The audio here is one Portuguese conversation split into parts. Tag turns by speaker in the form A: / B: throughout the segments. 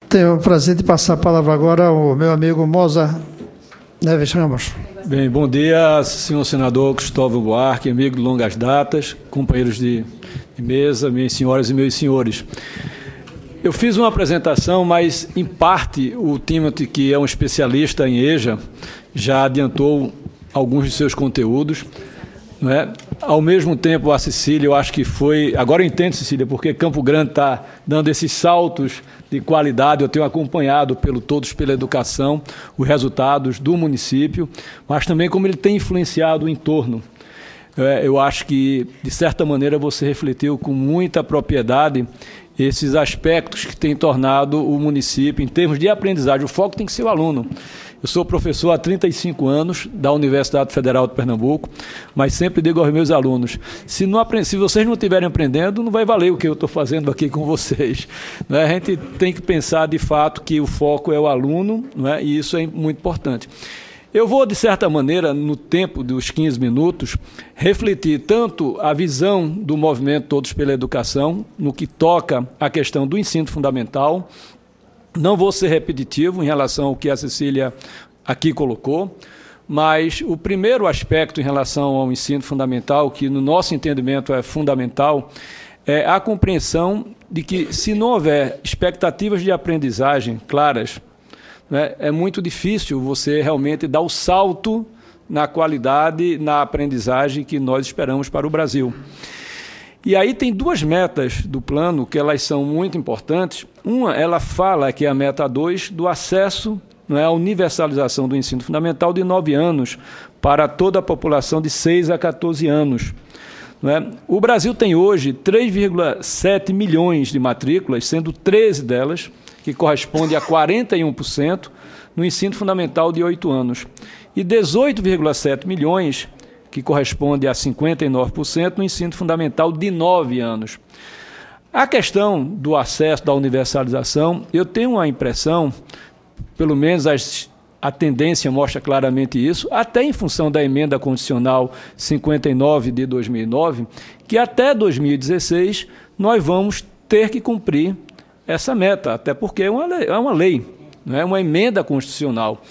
A: Tenho o prazer de passar a palavra agora ao meu amigo Moza Neves Ramos.
B: Bem, bom dia, senhor senador Cristóvão Buarque, amigo de longas datas, companheiros de mesa, minhas senhoras e meus senhores. Eu fiz uma apresentação, mas, em parte, o Timothy, que é um especialista em EJA, já adiantou alguns de seus conteúdos, não é? Ao mesmo tempo, a Cecília, eu acho que foi... Agora eu entendo, Cecília, porque Campo Grande está dando esses saltos de qualidade. Eu tenho acompanhado Todos pela Educação, os resultados do município, mas também como ele tem influenciado o entorno. Eu acho que, de certa maneira, você refletiu com muita propriedade esses aspectos que têm tornado o município, em termos de aprendizagem. O foco tem que ser o aluno. Eu sou professor há 35 anos da Universidade Federal de Pernambuco, mas sempre digo aos meus alunos, se vocês não estiverem aprendendo, não vai valer o que eu estou fazendo aqui com vocês. Não é? A gente tem que pensar, de fato, que o foco é o aluno, não é? E isso é muito importante. Eu vou, de certa maneira, no tempo dos 15 minutos, refletir tanto a visão do movimento Todos pela Educação, no que toca à questão do ensino fundamental. Não vou ser repetitivo em relação ao que a Cecília aqui colocou, mas o primeiro aspecto em relação ao ensino fundamental, que no nosso entendimento é fundamental, é a compreensão de que, se não houver expectativas de aprendizagem claras, né, é muito difícil você realmente dar o salto na qualidade, na aprendizagem que nós esperamos para o Brasil. E aí tem duas metas do plano, que elas são muito importantes. Uma, ela fala, que é a meta 2, do acesso, não é, à universalização do ensino fundamental de 9 anos para toda a população de 6 a 14 anos. Não é? O Brasil tem hoje 3,7 milhões de matrículas, sendo 13 delas, que corresponde a 41%, no ensino fundamental de 8 anos, e 18,7 milhões, que corresponde a 59%, no ensino fundamental de 9 anos. A questão do acesso, da universalização, eu tenho a impressão, pelo menos a tendência mostra claramente isso, até em função da emenda constitucional 59 de 2009, que até 2016 nós vamos ter que cumprir essa meta, até porque é uma lei, não é uma emenda constitucional.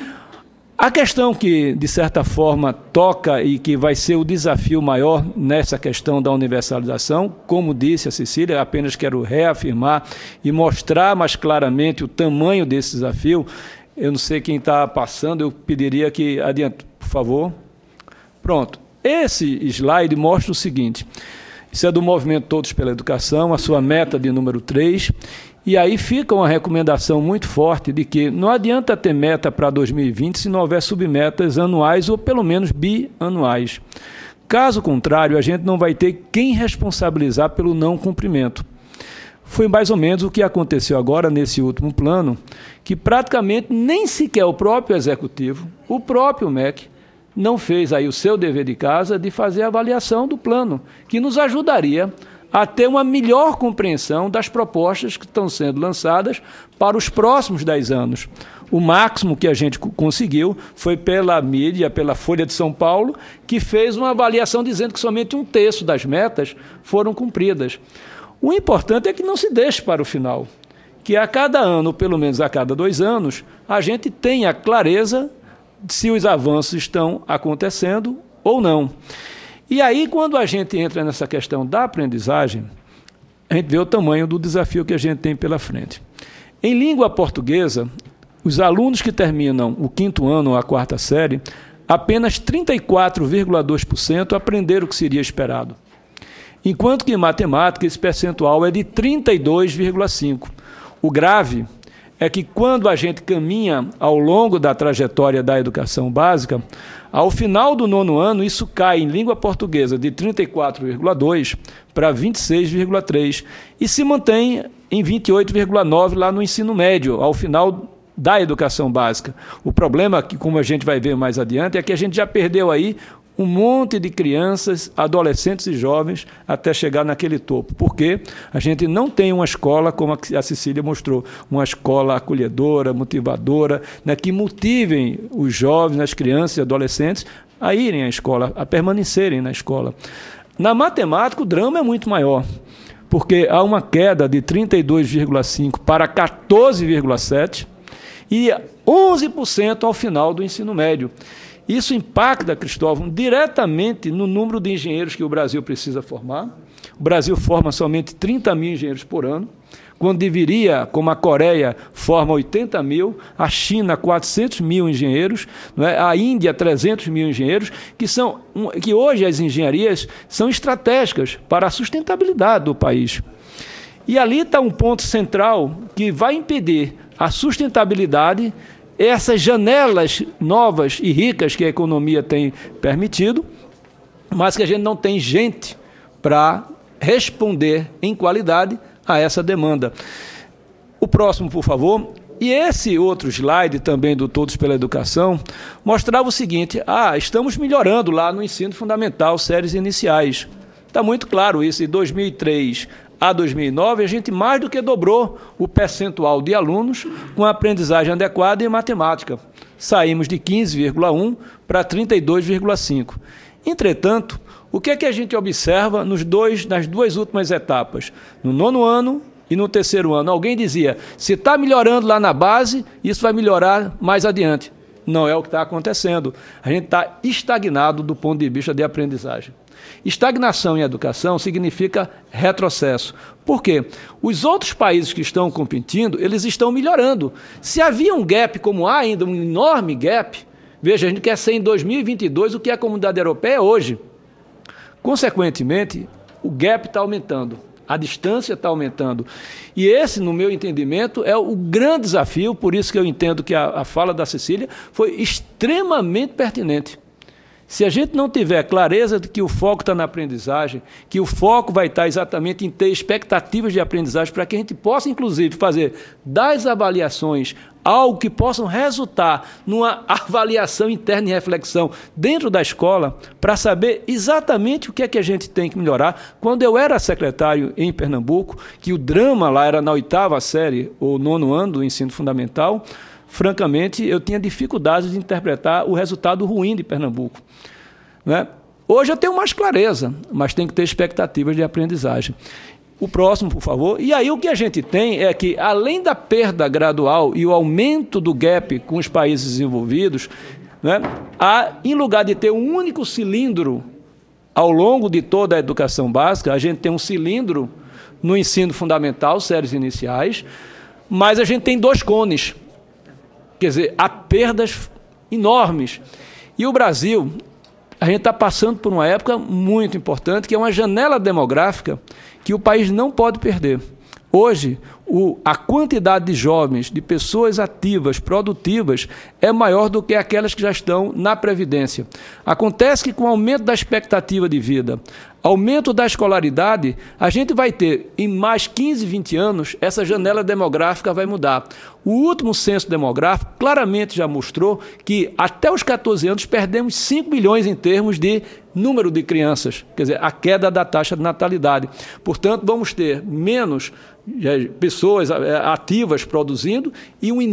B: A questão que, de certa forma, toca e que vai ser o desafio maior nessa questão da universalização, como disse a Cecília, apenas quero reafirmar e mostrar mais claramente o tamanho desse desafio. Eu não sei quem está passando, eu pediria que adiante, por favor. Pronto. Esse slide mostra o seguinte: isso é do Movimento Todos pela Educação, a sua meta de número 3, e aí fica uma recomendação muito forte de que não adianta ter meta para 2020 se não houver submetas anuais ou pelo menos bianuais. Caso contrário, a gente não vai ter quem responsabilizar pelo não cumprimento. Foi mais ou menos o que aconteceu agora nesse último plano, que praticamente nem sequer o próprio Executivo, o próprio MEC, não fez aí o seu dever de casa de fazer a avaliação do plano, que nos ajudaria a ter uma melhor compreensão das propostas que estão sendo lançadas para os próximos 10 anos. O máximo que a gente conseguiu foi pela mídia, pela Folha de São Paulo, que fez uma avaliação dizendo que somente 1/3 das metas foram cumpridas. O importante é que não se deixe para o final, que a cada ano, ou pelo menos a cada 2 anos, a gente tenha clareza se os avanços estão acontecendo ou não. E aí, quando a gente entra nessa questão da aprendizagem, a gente vê o tamanho do desafio que a gente tem pela frente. Em língua portuguesa, os alunos que terminam o 5º ano ou a 4ª série, apenas 34,2% aprenderam o que seria esperado. Enquanto que em matemática, esse percentual é de 32,5%. O grave é que quando a gente caminha ao longo da trajetória da educação básica, ao final do 9º ano, isso cai em língua portuguesa de 34,2% para 26,3% e se mantém em 28,9% lá no ensino médio, ao final da educação básica. O problema, que, como a gente vai ver mais adiante, é que a gente já perdeu aí um monte de crianças, adolescentes e jovens até chegar naquele topo. Porque a gente não tem uma escola, como a Cecília mostrou, uma escola acolhedora, motivadora, né, que motivem os jovens, as crianças e adolescentes a irem à escola, a permanecerem na escola. Na matemática, o drama é muito maior. porque há uma queda de 32,5% para 14,7% e 11% ao final do ensino médio. Isso impacta, Cristóvão, diretamente no número de engenheiros que o Brasil precisa formar. O Brasil forma somente 30 mil engenheiros por ano, quando deveria, como a Coreia, forma 80 mil, a China 400 mil engenheiros, não é? A Índia 300 mil engenheiros, que hoje as engenharias são estratégicas para a sustentabilidade do país. E ali está um ponto central que vai impedir a sustentabilidade, essas janelas novas e ricas que a economia tem permitido, mas que a gente não tem gente para responder em qualidade a essa demanda. O próximo, por favor. E esse outro slide também do Todos pela Educação mostrava o seguinte: estamos melhorando lá no ensino fundamental, séries iniciais. Está muito claro isso. De 2003 a 2009, a gente mais do que dobrou o percentual de alunos com aprendizagem adequada em matemática. Saímos de 15,1 para 32,5. Entretanto, o que é que a gente observa nas duas últimas etapas? No 9º ano e no 3º ano. Alguém dizia, se está melhorando lá na base, isso vai melhorar mais adiante. Não é o que está acontecendo. A gente está estagnado do ponto de vista de aprendizagem. Estagnação em educação significa retrocesso. Por quê? Os outros países que estão competindo, eles estão melhorando. Se havia um gap, como há ainda um enorme gap, veja, a gente quer ser em 2022 o que a comunidade europeia é hoje. Consequentemente, o gap está aumentando, a distância está aumentando. E esse, no meu entendimento, é o grande desafio, por isso que eu entendo que a fala da Cecília foi extremamente pertinente. Se a gente não tiver clareza de que o foco está na aprendizagem, que o foco vai estar exatamente em ter expectativas de aprendizagem para que a gente possa, inclusive, fazer das avaliações algo que possam resultar numa avaliação interna e reflexão dentro da escola para saber exatamente o que é que a gente tem que melhorar. Quando eu era secretário em Pernambuco, que o drama lá era na 8ª série ou 9º ano do ensino fundamental, francamente, eu tinha dificuldade de interpretar o resultado ruim de Pernambuco. Né? Hoje eu tenho mais clareza, mas tem que ter expectativas de aprendizagem. O próximo, por favor. E aí o que a gente tem é que, além da perda gradual e o aumento do gap com os países desenvolvidos, né, em lugar de ter um único cilindro ao longo de toda a educação básica, a gente tem um cilindro no ensino fundamental, séries iniciais, mas a gente tem 2 cones. Quer dizer, há perdas enormes. E o Brasil, a gente está passando por uma época muito importante, que é uma janela demográfica que o país não pode perder. Hoje, a quantidade de jovens, de pessoas ativas, produtivas, é maior do que aquelas que já estão na Previdência. Acontece que, com o aumento da expectativa de vida, aumento da escolaridade, a gente vai ter, em mais 15, 20 anos, essa janela demográfica vai mudar. O último censo demográfico claramente já mostrou que, até os 14 anos, perdemos 5 milhões em termos de número de crianças, quer dizer, a queda da taxa de natalidade. Portanto, vamos ter menos pessoas ativas produzindo e uma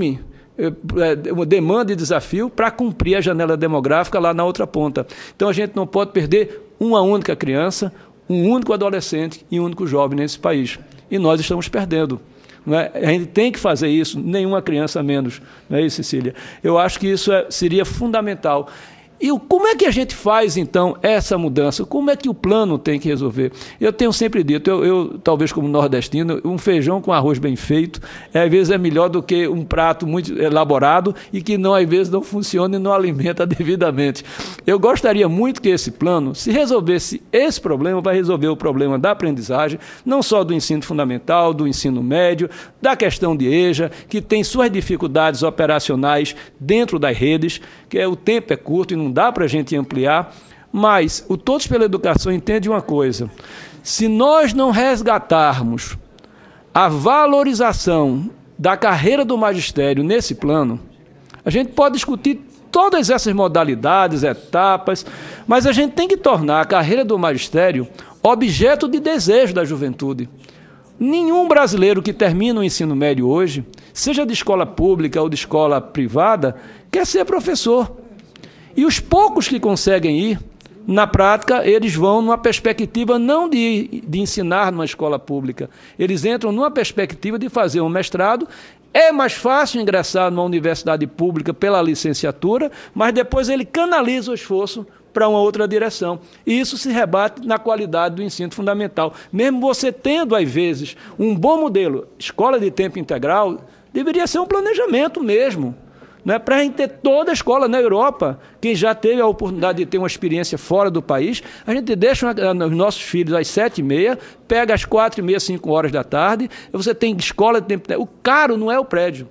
B: demanda e desafio para cumprir a janela demográfica lá na outra ponta. Então, a gente não pode perder uma única criança, um único adolescente e um único jovem nesse país. E nós estamos perdendo. Não é? A gente tem que fazer isso, nenhuma criança menos. Não é isso, Cecília? Eu acho que isso seria fundamental. E como é que a gente faz, então, essa mudança? Como é que o plano tem que resolver? Eu tenho sempre dito, eu talvez como nordestino, um feijão com arroz bem feito, às vezes é melhor do que um prato muito elaborado e que, às vezes, não funciona e não alimenta devidamente. Eu gostaria muito que esse plano, se resolvesse esse problema, vai resolver o problema da aprendizagem, não só do ensino fundamental, do ensino médio, da questão de EJA, que tem suas dificuldades operacionais dentro das redes, que o tempo é curto e não dá para a gente ampliar, mas o Todos pela Educação entende uma coisa: se nós não resgatarmos a valorização da carreira do magistério nesse plano, a gente pode discutir todas essas modalidades, etapas, mas a gente tem que tornar a carreira do magistério objeto de desejo da juventude. Nenhum brasileiro que termina o ensino médio hoje, seja de escola pública ou de escola privada, quer ser professor. E os poucos que conseguem ir, Na prática, eles vão numa perspectiva não de ensinar numa escola pública, eles entram numa perspectiva de fazer um mestrado. É mais fácil ingressar numa universidade pública pela licenciatura, mas depois ele canaliza o esforço para uma outra direção. E isso se rebate na qualidade do ensino fundamental. Mesmo você tendo, às vezes, um bom modelo, escola de tempo integral, deveria ser um planejamento mesmo, né, para a gente ter toda a escola na Europa. Quem já teve a oportunidade de ter uma experiência fora do país, a gente deixa os nossos filhos às 7h30, pega às 4h30, 5 horas da tarde, e você tem escola de tempo integral. O caro não é o prédio.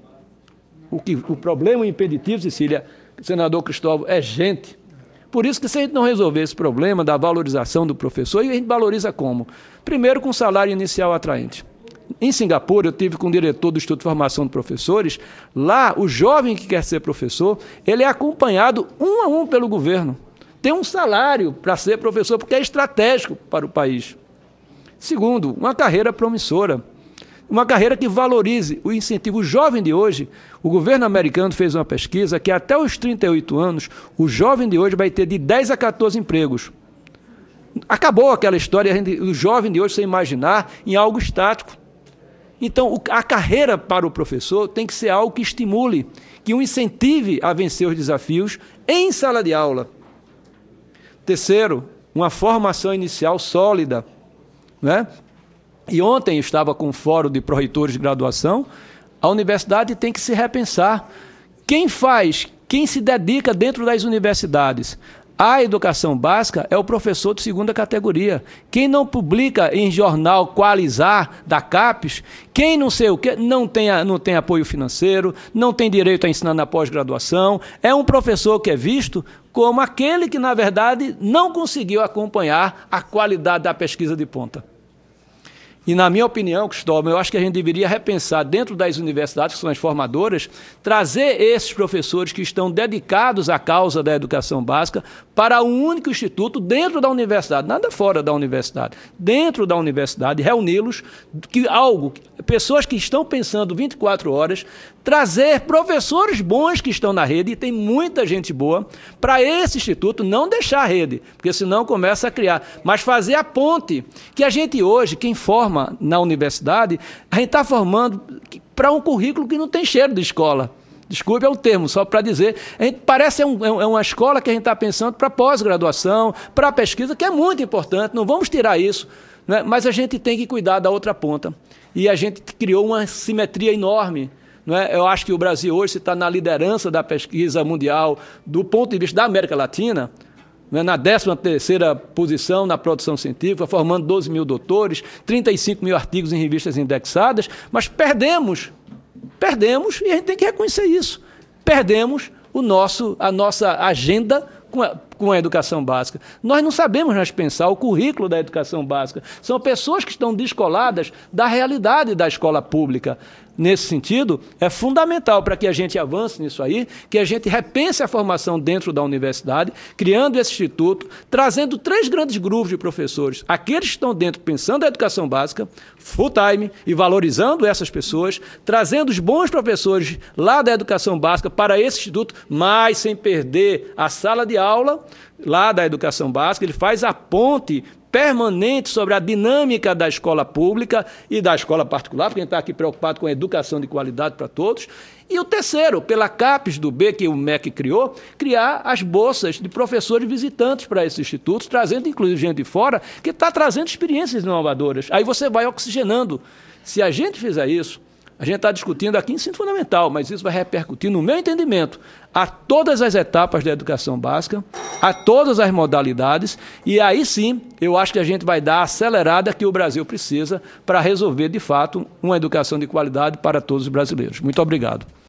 B: O problema, o impeditivo, Cecília, senador Cristóvão, é gente. Por isso que se a gente não resolver esse problema da valorização do professor, e a gente valoriza como? Primeiro, com salário inicial atraente. Em Singapura, eu tive com o diretor do Instituto de Formação de Professores. Lá, o jovem que quer ser professor, ele é acompanhado 1 a 1 pelo governo. Tem um salário para ser professor, porque é estratégico para o país. Segundo, uma carreira promissora. Uma carreira que valorize o incentivo. O jovem de hoje, o governo americano fez uma pesquisa que até os 38 anos, o jovem de hoje vai ter de 10 a 14 empregos. Acabou aquela história, o jovem de hoje, sem imaginar, em algo estático. Então, a carreira para o professor tem que ser algo que estimule, que o incentive a vencer os desafios em sala de aula. Terceiro, uma formação inicial sólida, né? E ontem eu estava com um fórum de pró-reitores de graduação. A universidade tem que se repensar. Quem se dedica dentro das universidades à educação básica é o professor de segunda categoria. Quem não publica em jornal Qualizar da CAPES, quem não sei o quê, não tem apoio financeiro, não tem direito a ensinar na pós-graduação, é um professor que é visto como aquele que, na verdade, não conseguiu acompanhar a qualidade da pesquisa de ponta. E, na minha opinião, Cristóvão, eu acho que a gente deveria repensar dentro das universidades, que são as formadoras, trazer esses professores que estão dedicados à causa da educação básica para um único instituto dentro da universidade, nada fora da universidade, dentro da universidade, reuni-los, pessoas que estão pensando 24 horas, trazer professores bons que estão na rede, e tem muita gente boa, para esse instituto não deixar a rede, porque senão começa a criar, mas fazer a ponte, que a gente hoje, quem forma na universidade, a gente está formando para um currículo que não tem cheiro de escola. Desculpe, é o termo, só para dizer. A gente parece uma escola que a gente está pensando para pós-graduação, para pesquisa, que é muito importante, não vamos tirar isso, né? Mas a gente tem que cuidar da outra ponta. E a gente criou uma simetria enorme. Não é? Eu acho que o Brasil hoje está na liderança da pesquisa mundial do ponto de vista da América Latina, na 13ª posição na produção científica, formando 12 mil doutores, 35 mil artigos em revistas indexadas, mas perdemos, e a gente tem que reconhecer isso. Perdemos a nossa agenda com a educação básica. Nós não sabemos mais pensar o currículo da educação básica. São pessoas que estão descoladas da realidade da escola pública. Nesse sentido, é fundamental para que a gente avance nisso aí, que a gente repense a formação dentro da universidade, criando esse instituto, trazendo 3 grandes grupos de professores. Aqueles que estão dentro pensando a educação básica, full time, e valorizando essas pessoas, trazendo os bons professores lá da educação básica para esse instituto, mas sem perder a sala de aula lá da educação básica. Ele faz a ponte permanente sobre a dinâmica da escola pública e da escola particular, porque a gente está aqui preocupado com a educação de qualidade para todos. E o terceiro, pela CAPES do B, que o MEC criou, criar as bolsas de professores visitantes para esses institutos, trazendo inclusive gente de fora, que está trazendo experiências inovadoras. Aí você vai oxigenando. Se a gente fizer isso, a gente está discutindo aqui ensino fundamental, mas isso vai repercutir, no meu entendimento, a todas as etapas da educação básica, a todas as modalidades, e aí sim, eu acho que a gente vai dar a acelerada que o Brasil precisa para resolver, de fato, uma educação de qualidade para todos os brasileiros. Muito obrigado.